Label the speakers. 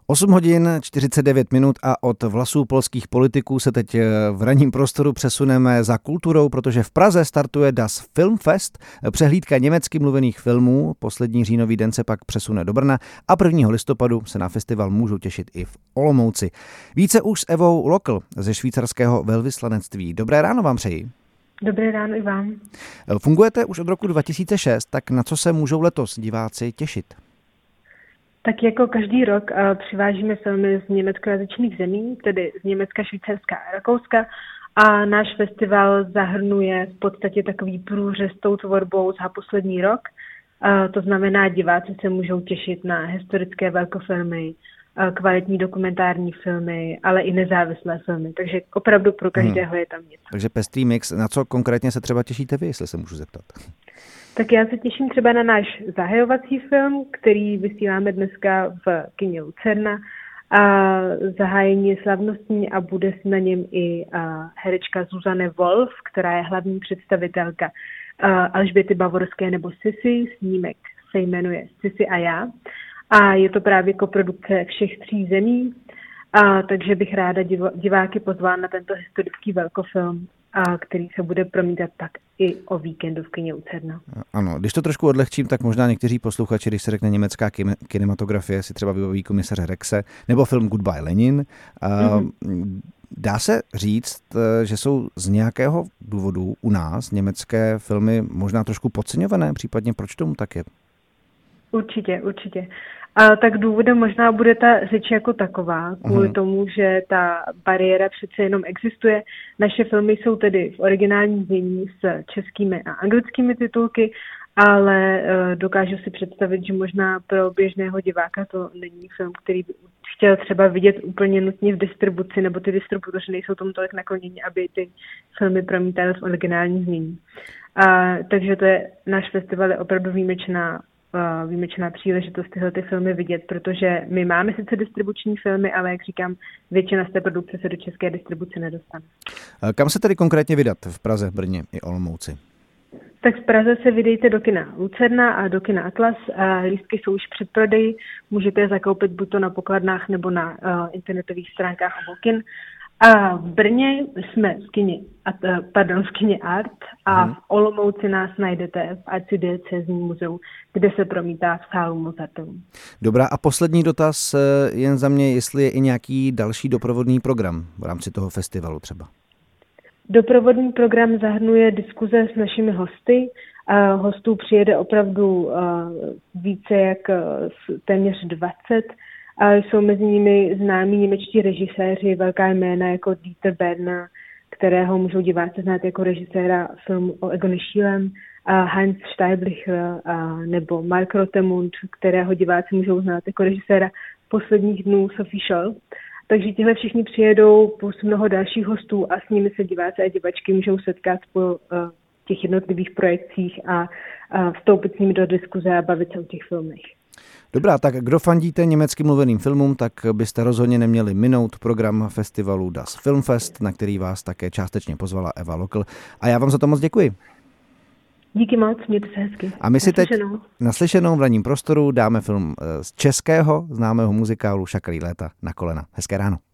Speaker 1: 8 hodin 49 minut a od vlasů polských politiků se teď v ranním prostoru přesuneme za kulturou, protože v Praze startuje Das Filmfest, přehlídka německy mluvených filmů. Poslední říjnový den se pak přesune do Brna a 1. listopadu se na festival můžou těšit i v Olomouci. Více už s Evou Lokl ze švýcarského velvyslanectví. Dobré ráno vám přeji.
Speaker 2: Dobré ráno i vám.
Speaker 1: Fungujete už od roku 2006, tak na co se můžou letos diváci těšit?
Speaker 2: Tak jako každý rok přivážíme filmy z německojazyčných zemí, tedy z Německa, Švýcarska a Rakouska. A náš festival zahrnuje v podstatě takový průřez tou tvorbou za poslední rok. To znamená, diváci se můžou těšit na historické velkofilmy, kvalitní dokumentární filmy, ale i nezávislé filmy. Takže opravdu pro každého je tam něco.
Speaker 1: Takže pestrý mix. Na co konkrétně se třeba těšíte vy, jestli se můžu zeptat?
Speaker 2: Tak já se těším třeba na náš zahajovací film, který vysíláme dneska v kině Lucerna. A zahájení je slavnostní a bude na něm i herečka Zuzanne Wolf, která je hlavní představitelka Alžběty Bavorské nebo Sissi. Snímek se jmenuje Sissi a já. A je to právě koprodukce všech 3 zemí, takže bych ráda diváky pozvala na tento historický velkofilm, který se bude promítat pak i o víkendu v kině Lucerna.
Speaker 1: Ano, když to trošku odlehčím, tak možná někteří posluchači, když se řekne německá kinematografie, si třeba vybaví Komisaře Rexe nebo film Goodbye Lenin. Dá se říct, že jsou z nějakého důvodu u nás německé filmy možná trošku podceňované, případně proč tomu tak je?
Speaker 2: Určitě. A tak důvodem možná bude ta řeč jako taková, kvůli tomu, že ta bariéra přece jenom existuje. Naše filmy jsou tedy v originálním znění s českými a anglickými titulky, ale dokážu si představit, že možná pro běžného diváka to není film, který by chtěl třeba vidět úplně nutně v distribuci, nebo ty distributoři nejsou tomu tolik nakloněni, aby ty filmy promítali v originálním znění. Takže to je, náš festival je opravdu výjimečná příležitost tyhle ty filmy vidět, protože my máme sice distribuční filmy, ale jak říkám, většina z té produkce se do české distribuce nedostane.
Speaker 1: Kam se tedy konkrétně vydat v Praze, Brně i Olomouci?
Speaker 2: Tak v Praze se vydejte do kina Lucerna a do kina Atlas. Lístky jsou už v předprodeji, můžete je zakoupit buď to na pokladnách nebo na internetových stránkách obou kin. A v Brně jsme v kině Art a v Olomouci nás najdete v arcidiecézním muzeu, kde se promítá v sálu Mozartovu.
Speaker 1: Dobrá, a poslední dotaz jen za mě, jestli je i nějaký další doprovodný program v rámci toho festivalu třeba.
Speaker 2: Doprovodný program zahrnuje diskuze s našimi hosty. Hostů přijede opravdu více jak téměř 20. A jsou mezi nimi známí němečtí režiséři, velká jména jako Dieter Berner, kterého můžou diváci znát jako režiséra filmu o Egonu Schielem, Heinz Steiblicher nebo Mark Rotemund, kterého diváci můžou znát jako režiséra Posledních dnů Sophie Scholl. Takže tihle všichni přijedou plus mnoho dalších hostů a s nimi se diváci a divačky můžou setkat po těch jednotlivých projekcích a vstoupit s nimi do diskuze a bavit se o těch filmech.
Speaker 1: Dobrá, tak kdo fandíte německy mluveným filmům, tak byste rozhodně neměli minout program festivalu Das Filmfest, na který vás také částečně pozvala Eva Lokl. A já vám za to moc děkuji.
Speaker 2: Díky moc, mějte se hezky.
Speaker 1: A my si teď naslyšenou v ranním prostoru dáme film z českého známého muzikálu Šakalí léta na kolena. Hezké ráno.